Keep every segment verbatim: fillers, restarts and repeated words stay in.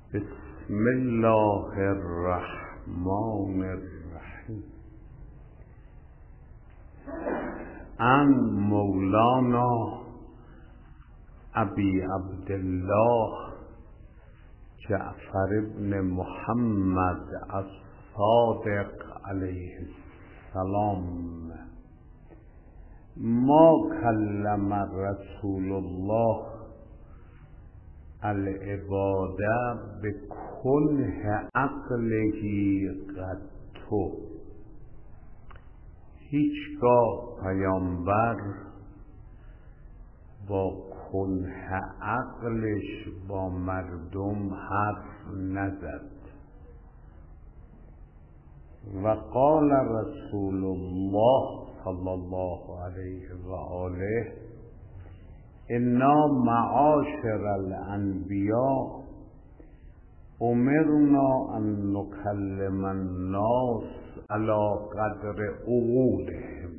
بسم الله الرحمن الرحیم. عن مولانا ابی عبدالله جعفر بن محمد الصادق علیه السلام ما کلم رسول الله العباده بکنه عقله قطو. هیچگاه پیامبر با کنه عقلش با مردم حرف نزد. و قال رسول الله صلی الله علیه و آله انا معاشر الانبیاء امرنا ان نکلم الناس علی قدر عقولهم.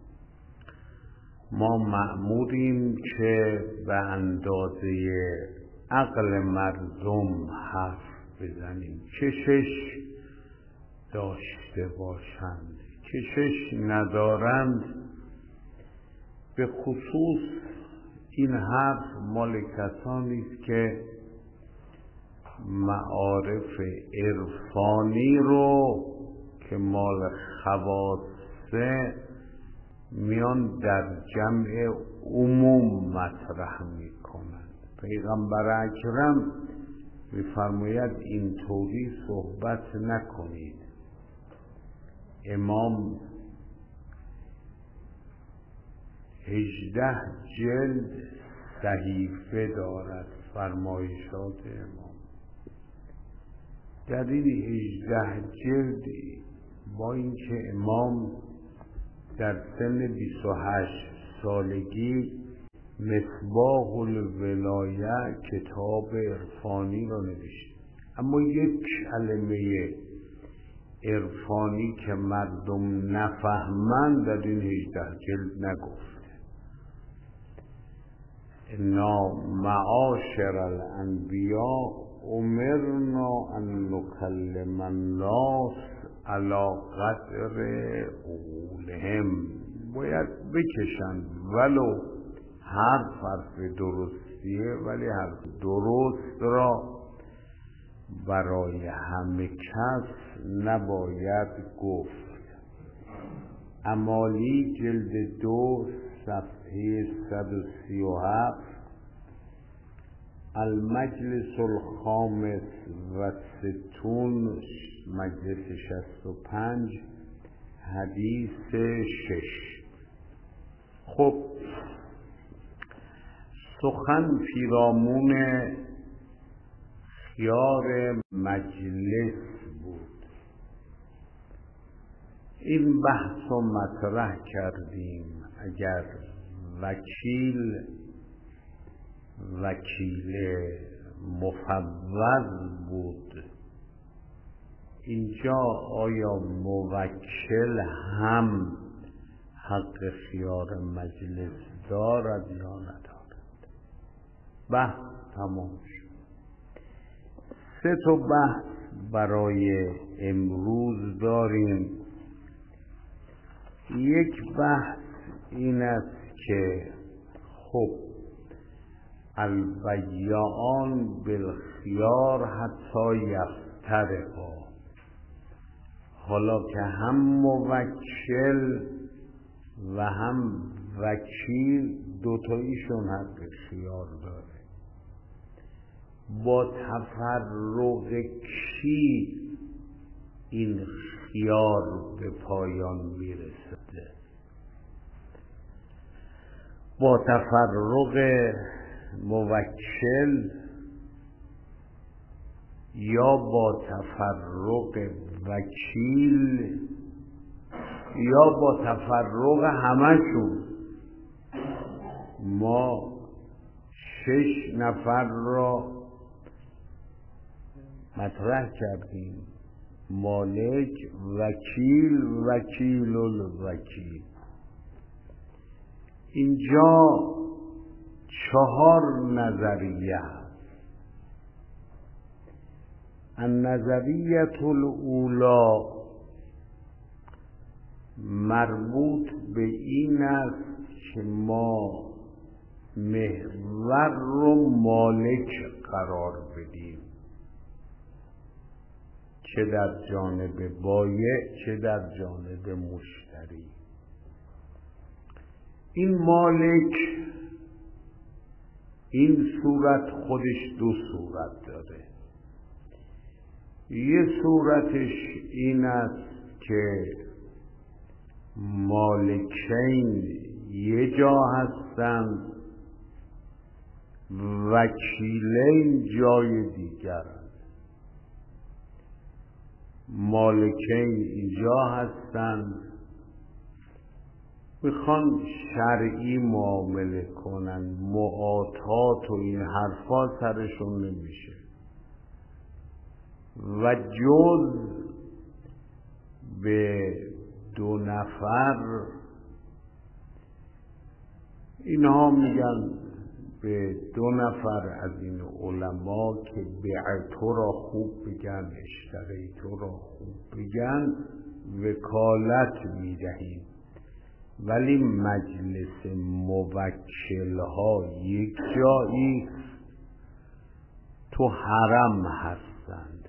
ما مأموریم که به اندازه عقل مردم حرف بزنیم. کشش داشته باشند، کشش ندارند. به خصوص این حرف مال کسانی است که معارف عرفانی رو که مال خواصه میان در جمع عموم مطرح میکنند. پیغمبر اکرم میفرماید اینطوری صحبت نکنید. امام هجده جلد صحیفه دارد، فرمایشات امام. در این هجده جلد با اینکه امام در سن بیست و هشت سالگی مصباح الولایه کتاب عرفانی را نوشت، اما یک کلمه عرفانی که مردم نفهمند در این هجده جلد نگفت. انا معاشر الانبیاء امرنا ان نکلم الناس علی قدر عقولهم. باید بکشند، ولو حرف حرف درستیه، ولی حرف درست را برای همه کس نباید گفت. امالی جلد دو صفحه صد و سی و هفت. المجلس الخامس و ستون، مجلس شست و پنج، حدیث شش. خب سخن پیرامون خیار مجلس بود. این بحث رو مطرح کردیم. اگر وکیل وکیل مفوض بود، اینجا آیا موکل هم حق خیار مجلس دارد یا ندارد؟ بحث تمام شد. سه تا بحث برای امروز داریم. یک بحث این است که خب البیعان بالخیار حتی یفترقا. حالا که هم موکل و هم وکیل دوتاییشون حق خیار داره، با تفرق کی این خیار به پایان میرسده؟ با تفرق موکل یا با تفرق وکیل یا با تفرق همشون؟ ما شش نفر را مطرح کردیم: مالک، وکیل، وکیل الوکیل. اینجا چهار نظریه هست. النظریة الاولی مربوط به این است که ما محور رو مالک قرار بدیم، چه در جانب بایع چه در جانب مشتری. این مالک این صورت خودش دو صورت داره. یه صورتش این است که مالکین یه جا هستند، وکیلین جای دیگرند. مالکین اینجا هستند، میخوان شرعی معامله کنن، معاطات و این حرفا سرشون نمیشه و جز به دو نفر اینها میگن، به دو نفر از این علما که بیع تو را خوب بگن، اشتری تو را خوب بگن، وکالت میدهیم. ولی مجلس موکل ها یک جایی تو حرم هستند،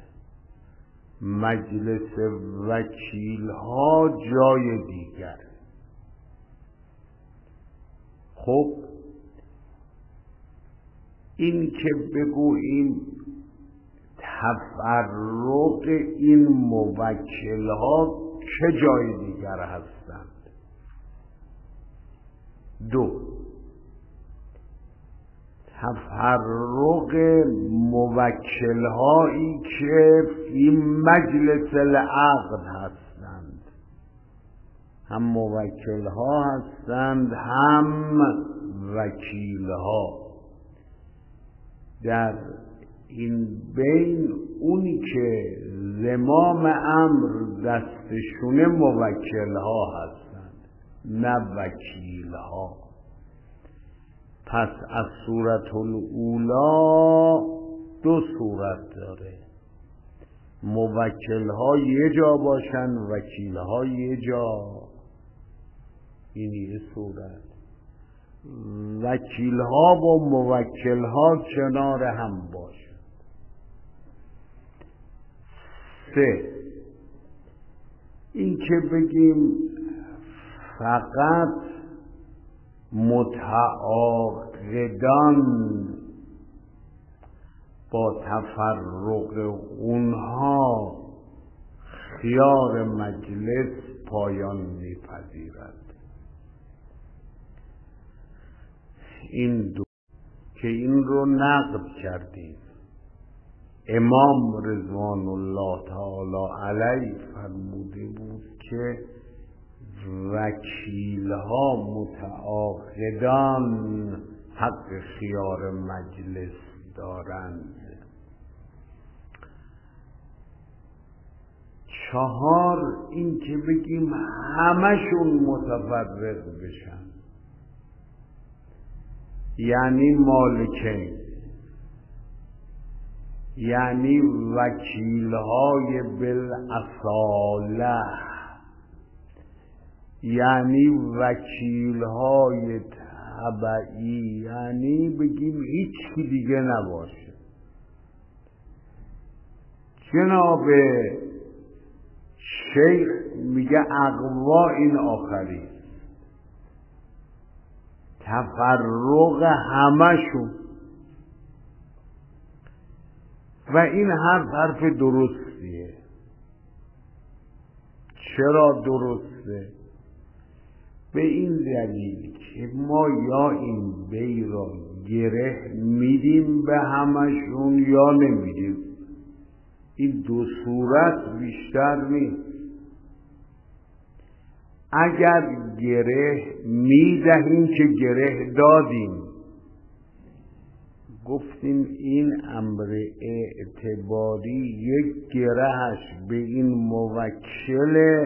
مجلس وکیل ها جای دیگر. خب این که بگوییم تفرق این موکل ها چه جای دیگر هستند؟ دو، تفرق موکل هایی که فی مجلس العقد هستند، هم موکل ها هستند هم وکیل ها. در این بین اونی که زمام امر دستشونه موکل ها هستند نه وکیل ها. پس از صورت الاولا دو صورت داره، موکل ها یه جا باشن، وکیل ها یه جا. این یه صورت. وکیل ها با موکل ها کنار هم باشن. سه، این که بگیم فقط متعاقدان با تفرق اونها خیار مجلس پایان میپذیرد. این دو که این رو نقد کردیم، امام رضوان الله تعالی علیه فرموده بود که وکیل ها متعاقدان حق خیار مجلس دارند. چهار، این که بگیم همشون متفرق بشن، یعنی مالکین، یعنی وکیل های بالاصاله، یعنی وکیل های تبعی، یعنی بگیم هیچ کی دیگه نباشه. جناب شیخ میگه اقوا این آخری، تفرق همشون. و این حرف حرف درستیه. چرا درسته؟ به این دلیل که ما یا این بی را گره میدیم به همشون یا نمیدیم. این دو صورت بیشتر نیست. اگر گره میدهیم که گره دادیم، گفتیم این امر اعتباری یک گرهش به این موکل،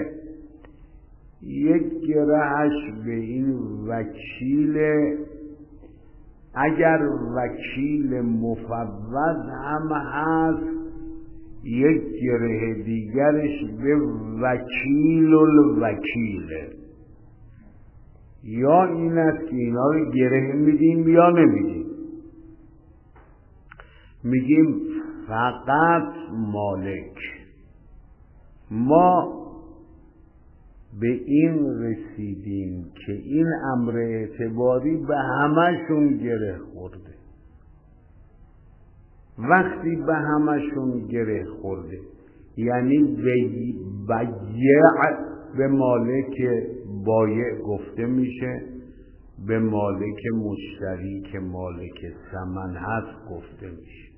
یک گرهش به این وکیل. اگر وکیل مفوض هم هست یک گره دیگرش به وکیل الوکیله. یا این است که اینا رو گره میدیم یا نمیدیم. میگیم فقط مالک. ما به این رسیدیم که این امر اعتباری به همشون گره خورده. وقتی به همشون گره خورده یعنی بیع به مالک بایع گفته میشه، به مالک مشتری که مالک ثمن هست گفته میشه،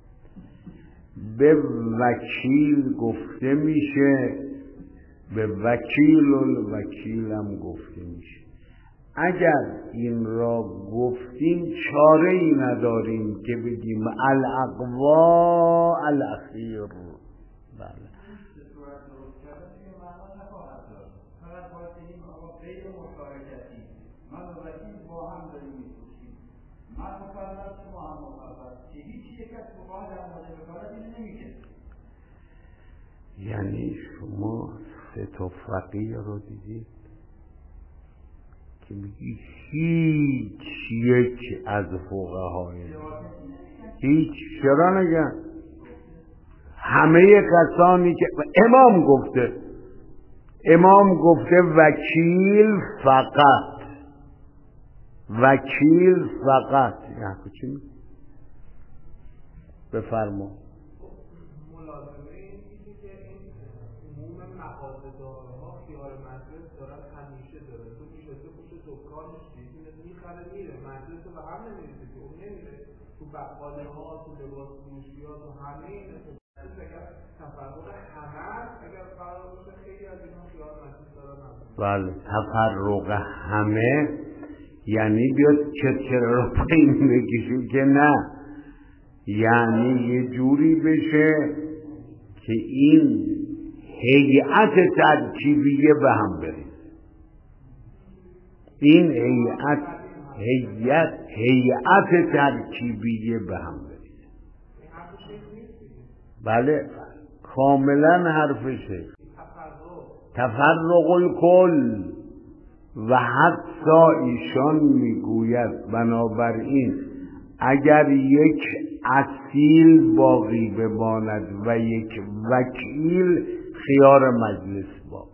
به وکیل گفته میشه، به وکیل الوکیل هم گفته میشه. اگر این را گفتیم چاره ای نداریم که بگیم الاقوا الاخیر. بله یعنی شما سه تا فقیه رو دیدید که میگی هیچ یک از فقهای هیچ چرا نگن همه کسانی که امام گفته امام گفته وکیل فقط وکیل فقط یعنی چی میگی؟ بفرما. بقاله ها، تو لباس فروشی ها، تو همه این تفرق همه اگر قرار باشه خیلی از اینا خیال مجلس دارن. بله تفرق همه یعنی بیاد چرچره رو پایین بکشیم که نه، یعنی یه جوری بشه که این هیئت ترکیبیه به هم بره. این هیئت هیئت هیئت ترکیبیه به هم بریزه. بله کاملا حرف شیخ. تفرق الکل و حتی ایشان میگوید بنابراین اگر یک اصیل باقی بماند و یک وکیل خیار مجلس باقی.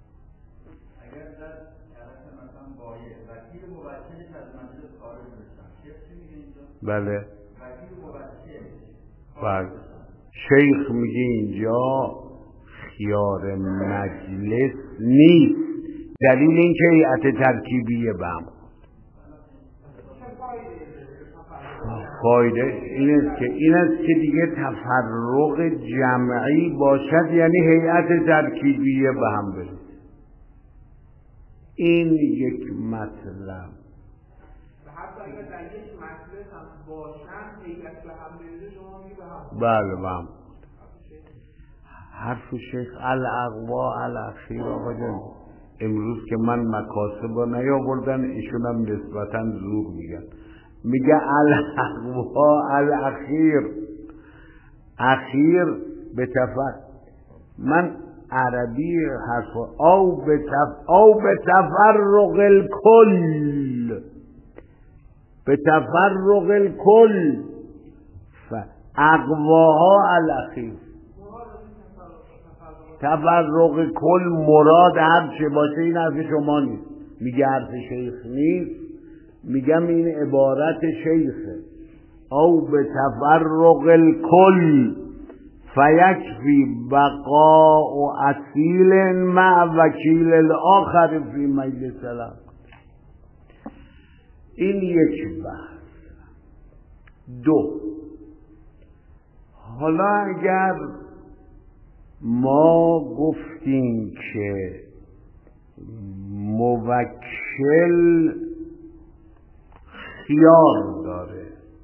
بله بله شیخ میگه اینجا خیار مجلس نیست، دلیل این که هیئت ترکیبیه به هم فایده این است که این است که دیگه تفرق جمعی باشد یعنی هیئت ترکیبیه به هم برسه. این یک مطلب بله بله حرف شیخ الاقوا الاخیر. آقا جان امروز که من مکاسب رو نیاوردن ایشون هم نسبتا زور میگن، میگه الاقوا الاخیر اخیر به تفر من عربی حرف او به تف او به تفرق الکل به تفرق الکل اقواها الاخیر. تفرق کل مراد هر چه باشه این حرف شما نیست، میگه حرف شیخ نیست، میگم این عبارت شیخه. او به تفرق الکل فیکفی بقاء اصیل مع وکیل الاخر فی مجلس العقد. این یک بحث. دو، حالا اگر ما گفتیم که موکل خیار داره،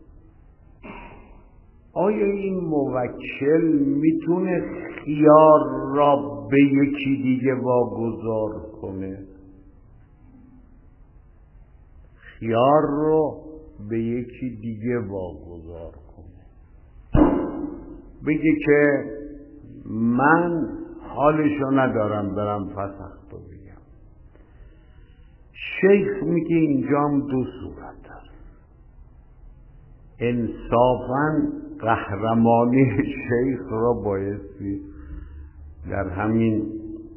آیا این موکل میتونه خیار را به یکی دیگه واگذار کنه؟ خیار رو به یکی دیگه واگذار کنه، بگه که من حالشو ندارم برم فسختو بگم. شیخ میگه اینجام دو صورت داره. انصافاً قهرمانی شیخ را بایستی در همین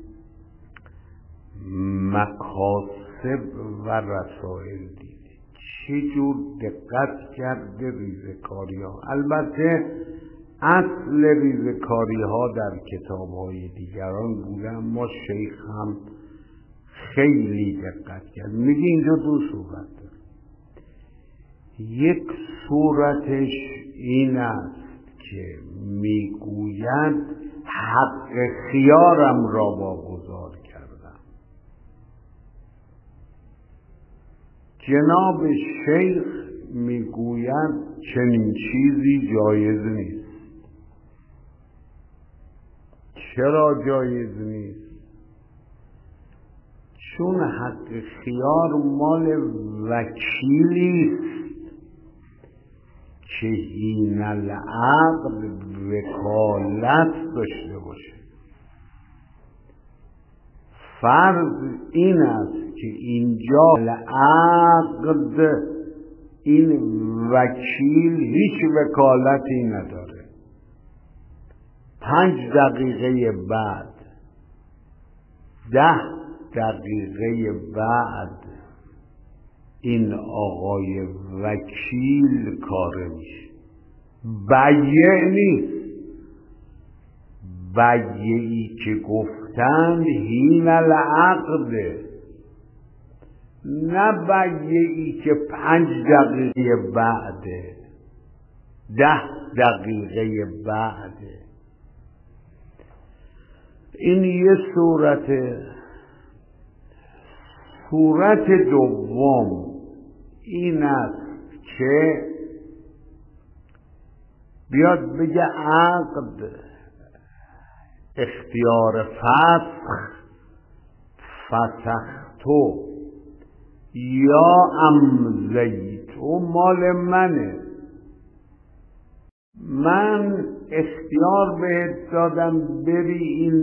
مقاصد و رسائل دیده. چجور دقت کرده ریزکاری ها. البته اصل ریزکاری ها در کتاب های دیگران بوده، اما شیخ هم خیلی دقت کرد. میگه اینجا دو صورت داره. یک صورتش این است که میگوید حق خیارم را واگذار کردم. جناب شیخ میگوید چنین چیزی جایز نیست. چرا جایز نیست؟ چون حق خیار مال وکیلی است که حین العقد وکالت داشته باشه. فرض این است که اینجا العقد این وکیل هیچ وکالتی نداره. پنج دقیقه بعد ده دقیقه بعد این آقای وکیل کاره میشه. بیع نیست. بیعی که گفتن حین العقد، نه بیعی که پنج دقیقه بعده، ده دقیقه بعده. این یه صورت. صورت دوم این است که بیاد بگه عقد اختیار فسخ فسختو یا امضیتو مال منه. من اختیار بهت دادم بری این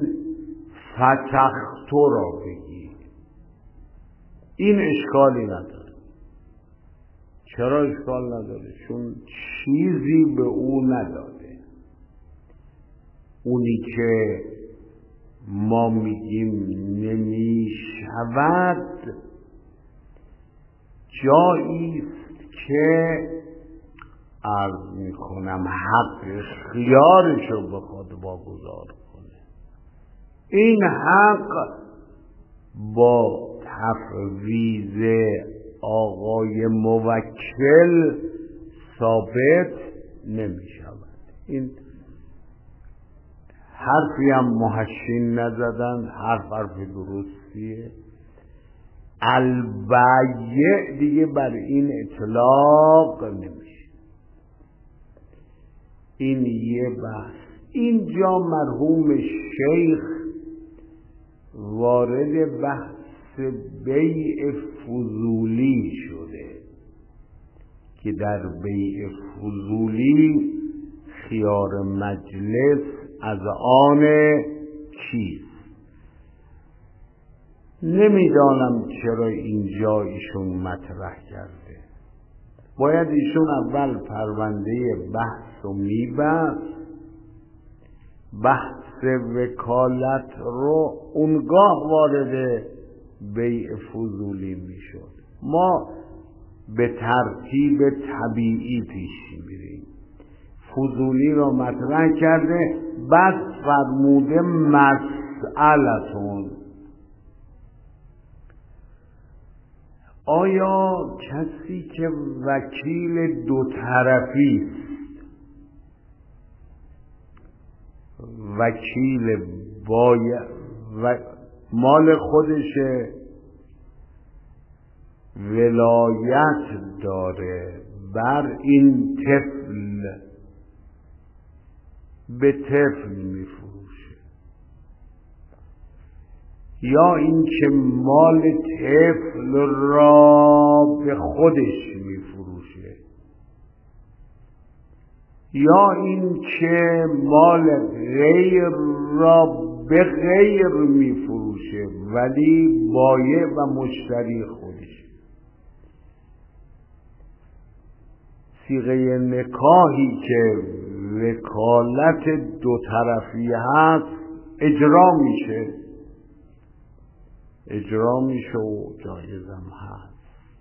فسختو را بگی. این اشکالی نداره. چرا اشکال نداره؟ چون چیزی به او نداده. اونی که ما میگیم نمی شود جایی است که عرض میکنم حق خیارشو بخواد واگذار کنه. این حق با تفویض آقای موکل ثابت نمی شود. این حرفی هم محشین نزدن، حرف حرف درستیه. البیع دیگه بر این اطلاق نمیشه. این یه بحث. اینجا مرحوم شیخ وارد بحث بیع فضولی شده که در بیع فضولی خیار مجلس از آن کیست. نمیدانم چرا اینجا ایشون مطرح کرده. باید ایشون اول پرونده بحث و میبست، بحث وکالت رو اونگاه وارد بیع فضولی میشد. ما به ترتیب طبیعی پیش میریم. فضولی رو مطرح کرده، بعد فرموده مسئلتون. آیا کسی که وکیل دو طرفی است، وکیل باید و مال خودشه، ولایت داره بر این طفل، به طفل میفروشه، یا اینکه مال طفل را به خودش میفروشه، یا این که مال غیر را به غیر میفروشه ولی بایع و مشتری خودش. صیغه نکاحی که وکالت دو طرفی هست اجرا میشه اجرا میشه و جایزم هست.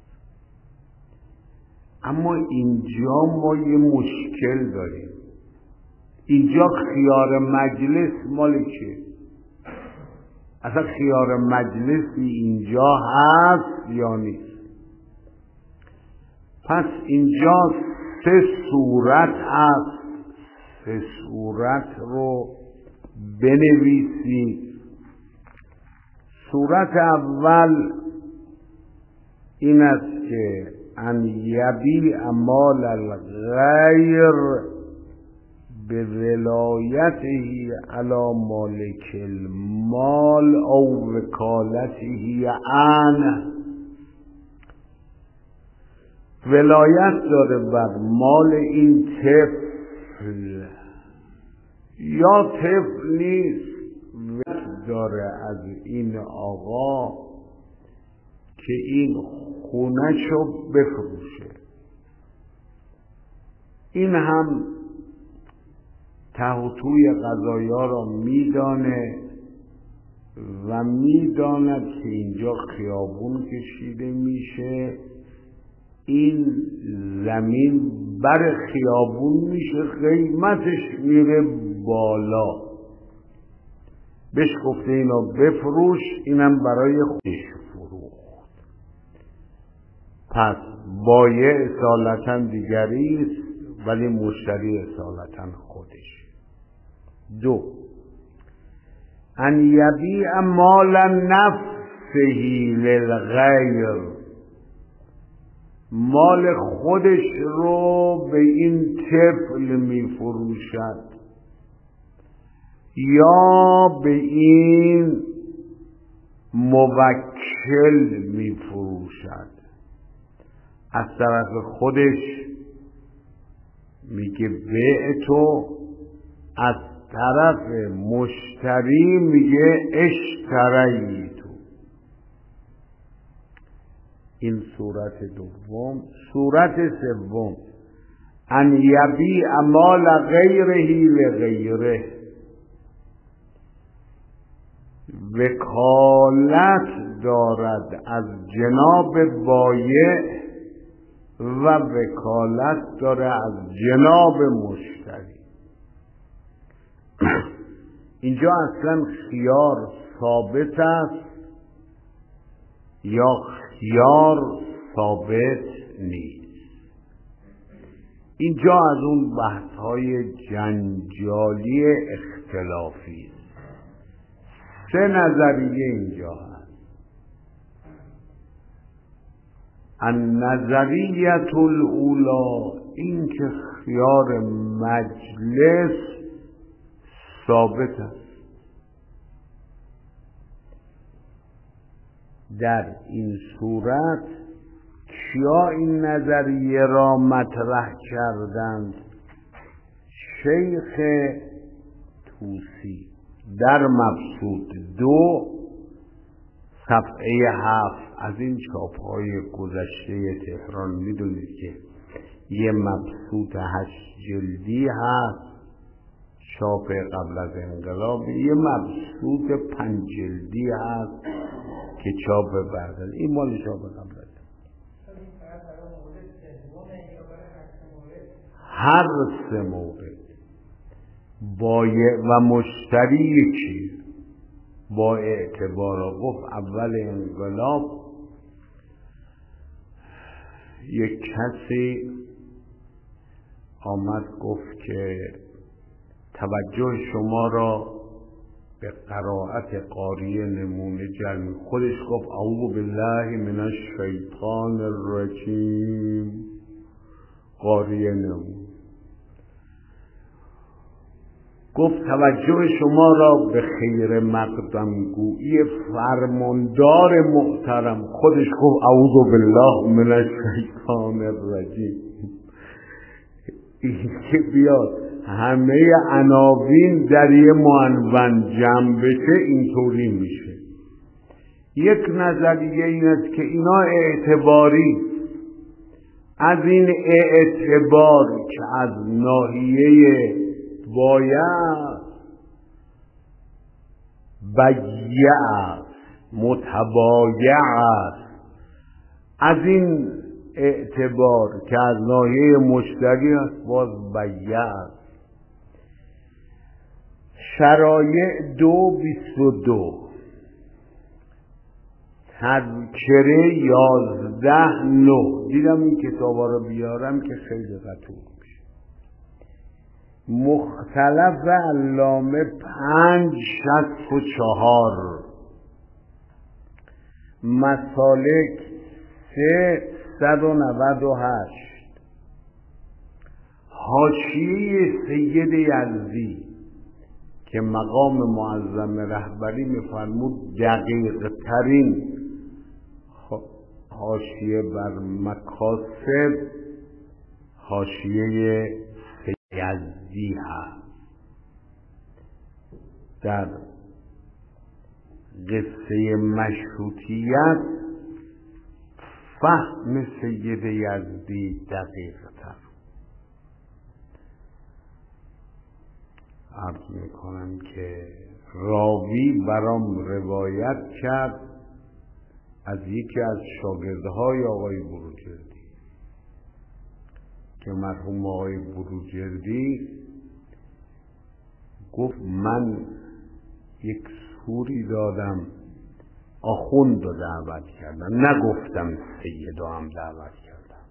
اما اینجا ما یه مشکل داریم. اینجا خیار مجلس مال چیه؟ اصلا خیار مجلسی اینجا هست یا نیست؟ پس اینجا سه صورت هست. سه صورت رو بنویسید. صورت اول این است که ان یبیع مال الغیر به ولایته علی مالک المال او وکالته عنه. ولایت داره بر مال این طفل یا طفل نیست، ولایت داره از این آقا که این خونه‌شو بفروشه. این هم ته و توی قضایا را میدانه و میداند که اینجا خیابون کشیده میشه، این زمین بر خیابون میشه، قیمتش میره بالا. بهش گفته اینو بفروش، اینم برای خودش فروخت. پس بایع اصالتا دیگری است ولی مشتری اصالتا خودش. دو، ان یبیع مال نفسه للغیر، مال خودش رو به این طفل می فروشد یا به این موکل می فروشد. از طرف خودش میگه بیع تو، از طرف مشتری میگه اشتری تو. این صورت دوم. صورت سوم ان یبیع مال غیره لغیره، وکالت دارد از جناب بایع و وکالت داره از جناب مشتری. اینجا اصلا خیار ثابت است یا خیار ثابت نیست. اینجا از اون بحث‌های جنجالی اختلافی است. سه نظریه اینجا هست. النظریه الاولی، این که خیار مجلس ثابت است. در این صورت کیا این نظریه را مطرح کردند؟ شیخ طوسی در مبسوط دو صفحه هفت. از این چاپ‌های گذشته تهران میدونید که یه مبسوط هشت جلدی هست چاپ قبل از انقلاب، یه مبسوط پنج جلدی هست که چاپ بعد از این مال چاپ قبل از هر سه مورد. بایع و مشتری یکی با اعتبار گفت اول انقلاب یک کسی آمد گفت که توجه شما را به قرائت قاریه نمونه جلب. خودش گفت اعوذ بالله من الشیطان الرجیم، قاریه نمونه. گفت توجه شما را به خیر مقدم گویی فرماندار محترم. خودش گفت اعوذ بالله من الشیطان الرجیم. این که بیاد همه عناوین در یه معنون جمع بشه اینطوری میشه. یک نظریه این است که اینا اعتباری، از این اعتبار که از ناحیه باید بیع است، متبایع است، از این اعتبار که از ناحیه مشتری است باز بیع است. شرایع دو بیست و دو تذکره یازده نه. دیدم این کتابا رو بیارم که خیلی قطور میشه. مختلف علامه پنج شصت و چهار، مسالک سه صد و نود و هشت، حاشیه سید یزدی که مقام معظم رهبری میفرمود دقیق ترین حاشیه بر مکاسب حاشیه یزدی هست. در قصه مشروطیت فهم سید یزدی دقیق تر. عرض میکنم که راوی برام روایت کرد از یکی از شاگردهای آقای بروجردی که مرحوم آقای بروجردی گفت من یک سوری دادم آخوند رو دعوت کردم، نگفتم سیدو هم دعوت کردم،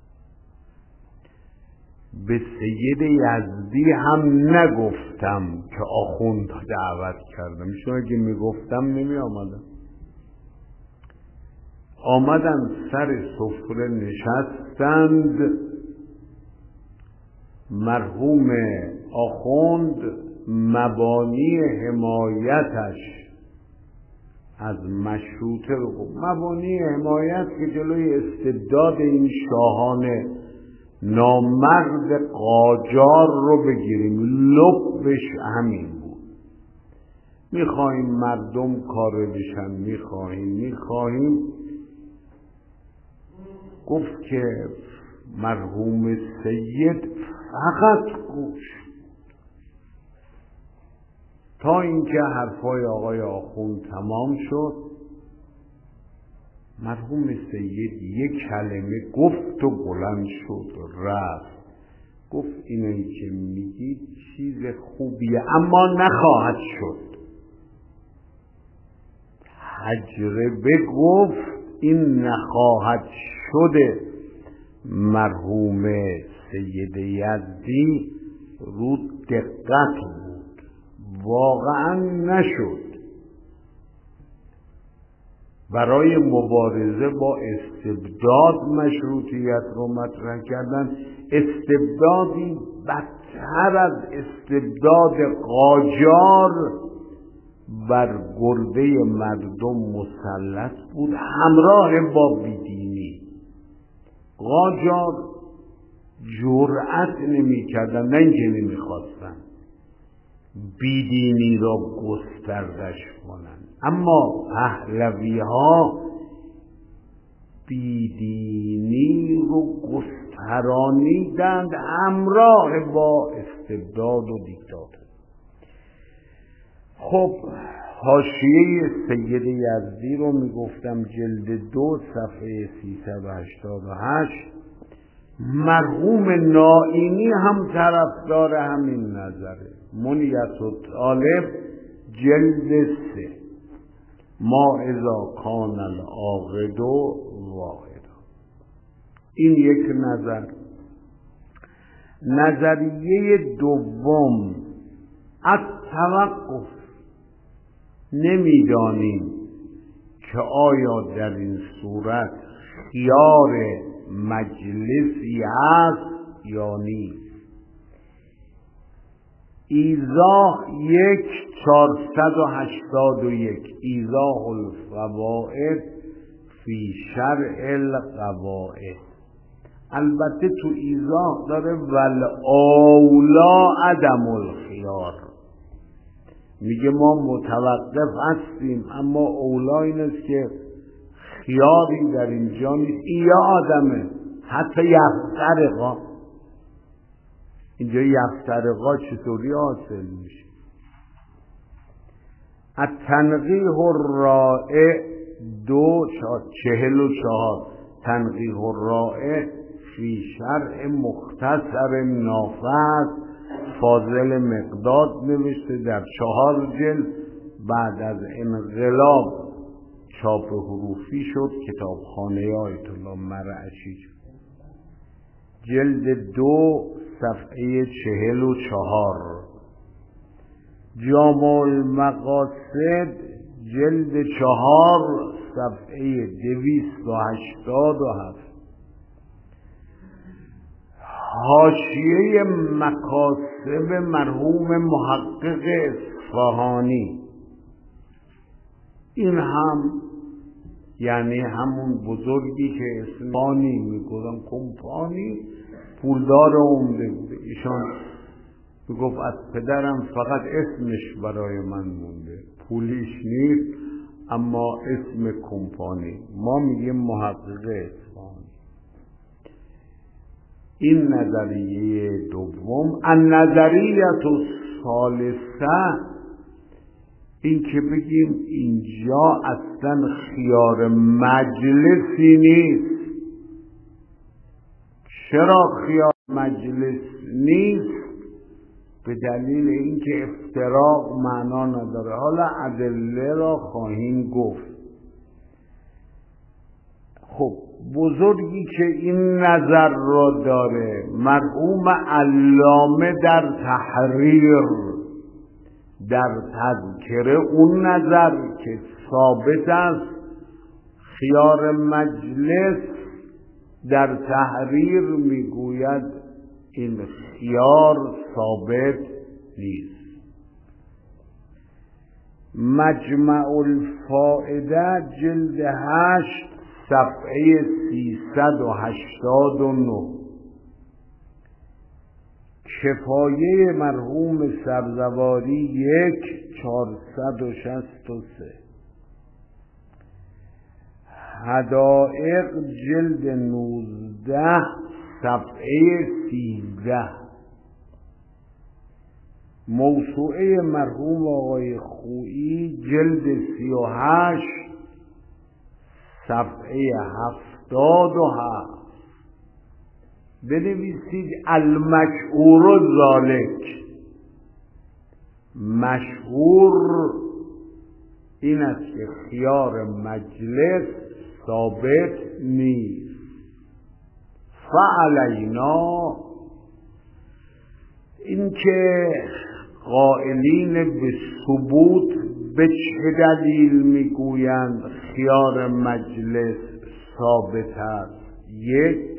به سید یزدی هم نگفتم که آخوند رو دعوت کردم، چون اگه میگفتم نمی آمدم. آمدن سر سفره نشستند، مرحوم آخوند مبانی حمایتش از مشروطه رو گفت. مبانی حمایت که جلوی استبداد این شاهان نامرد قاجار رو بگیریم، لبش همین بود. میخواهیم مردم کار بشن، میخواهیم میخواهیم گفت که مرحوم سید فقط گوش تا اینکه حرفای آقای آخوند تمام شد. مرحوم سید یک کلمه گفت و بلند شد و رفت. گفت اینایی که میگید چیز خوبیه اما نخواهد شد. تجربه گفت این نخواهد شده مرحوم سید یزدی رو دقت بود، واقعا نشد. برای مبارزه با استبداد مشروطیت رو مطرح کردن، استبدادی بدتر از استبداد قاجار بر گرده مردم مسلط بود، همراه با بیدینی. قاجار جرأت نمی کردن، نه اینکه نمی خواستن بیدینی را گستردش کنند، اما پهلوی ها بیدینی رو گسترانیدند همراه با استبداد و دیکتاتوری. خب حاشیه سید یزدی رو میگفتم، جلد دو صفحه سیصد و هشتاد و هشت. مرحوم نائینی هم طرفدار همین نظره. منیت الطالب جلد سه، ما اذا کان العاقد واحد. این یک نظر. نظریه دوم، التوقف. نمیدانیم که آیا در این صورت خیار مجلسی هست یا نیست. ایضاح یک چهارصد و هشتاد و یک، ایضاح الفوائد فی شرع القواعد. البته تو ایضاح داره ول اولا عدم الخیار، میگه ما متوقف هستیم اما اولا این است که خیاری در اینجا نیست. این یا آدمه حتی یفترقا، اینجا یفترقا چطوری حاصل میشه؟ التنقیح الرائع دو چهل و چهار تنقیح الرائع فی شرح مختصر نافذ فاضل مقداد نوشته در چهار جلد، بعد از انقلاب چاپ حروفی شد، کتابخانه آیت الله مرعشی شد. جلد دو صفحه چهل و چهار. جامع المقاصد جلد چهار صفحه دویست و هشتاد و هفت. حاشیه مکاسب مرحوم محقق اصفهانی، این هم یعنی همون بزرگی که اسمانی میگفتن کمپانی، پولدار عمده بوده. ایشان میگفت از پدرم فقط اسمش برای من مونده، پولیش نیست اما اسم کمپانی. ما میگیم محقق اصفهانی. این نظریه دوم. النظریه الثالثه، این که بگیم اینجا اصلا خیار مجلسی نیست. چرا خیار مجلس نیست؟ به دلیل اینکه افتراق معنا نداره. حالا ادله را خواهیم گفت. خب بزرگی که این نظر را داره مرحوم علامه در تحریر در تذکره، اون نظر که ثابت است خیار مجلس، در تحریر میگوید این خیار ثابت نیست. مجمع الفائده جلد هشت صفحه سیصد و هشتاد و نه. کفایه مرحوم سبزواری یک چهارصد و شصت و سه. حدائق جلد نوزده صفحه سیزده. موسوعه مرحوم آقای خویی جلد سی و هشت صفحه هفتاد و هفت. بنویسید المشهور ذالک. مشهور این است که خیار مجلس ثابت نیست. فعلینا، این که قائلین به ثبوت به چه دلیل میگویند خیار مجلس ثابت است؟ یک.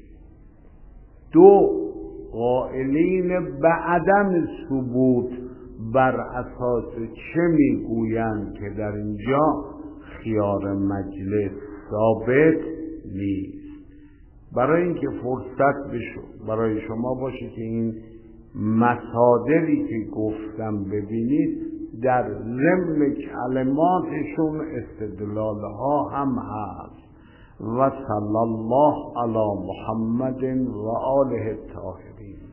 دو، قائلین به عدم ثبوت بر اساس چه میگویند که در اینجا خیار مجلس ثابت نیست؟ برای اینکه فرصت بشه برای شما باشه که این مصادری که گفتم ببینید، در ضمن کلماتشون استدلالها هم هست. و صلی الله علی محمد و آله الطاهرین.